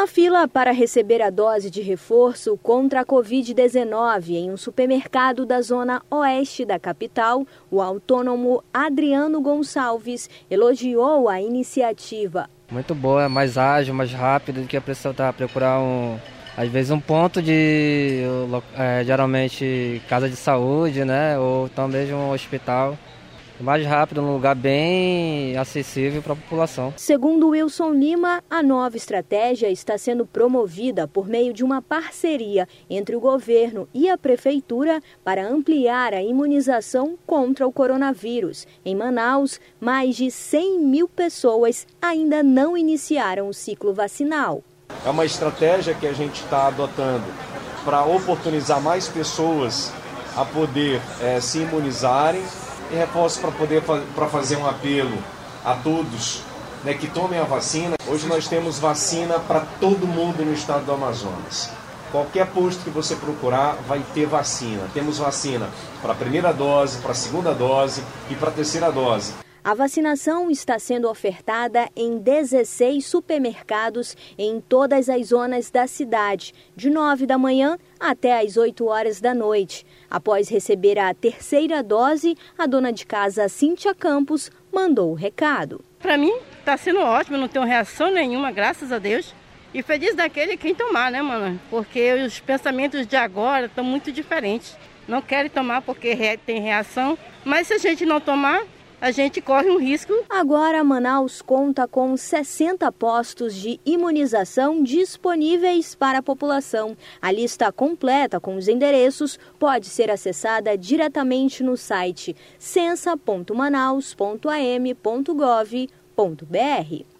Na fila para receber a dose de reforço contra a Covid-19 em um supermercado da zona oeste da capital, o autônomo Adriano Gonçalves elogiou a iniciativa. Muito boa, é mais ágil, mais rápido do que a pessoa procurar às vezes um ponto de, geralmente, casa de saúde, né? Ou talvez um hospital. Mais rápido, num lugar bem acessível para a população. Segundo Wilson Lima, a nova estratégia está sendo promovida por meio de uma parceria entre o governo e a prefeitura para ampliar a imunização contra o coronavírus. Em Manaus, mais de 100 mil pessoas ainda não iniciaram o ciclo vacinal. É uma estratégia que a gente está adotando para oportunizar mais pessoas a poder se imunizarem. E reforço para fazer um apelo a todos, né, que tomem a vacina. Hoje nós temos vacina para todo mundo no estado do Amazonas. Qualquer posto que você procurar vai ter vacina. Temos vacina para a primeira dose, para a segunda dose e para a terceira dose. A vacinação está sendo ofertada em 16 supermercados em todas as zonas da cidade, de 9 da manhã até às 8 horas da noite. Após receber a terceira dose, a dona de casa Cíntia Campos mandou o recado. Para mim está sendo ótimo, não tenho reação nenhuma, graças a Deus. E feliz daquele quem tomar, né, mano? Porque os pensamentos de agora estão muito diferentes. Não querem tomar porque tem reação, mas se a gente não tomar, a gente corre um risco. Agora, Manaus conta com 60 postos de imunização disponíveis para a população. A lista completa com os endereços pode ser acessada diretamente no site censa.manaus.am.gov.br.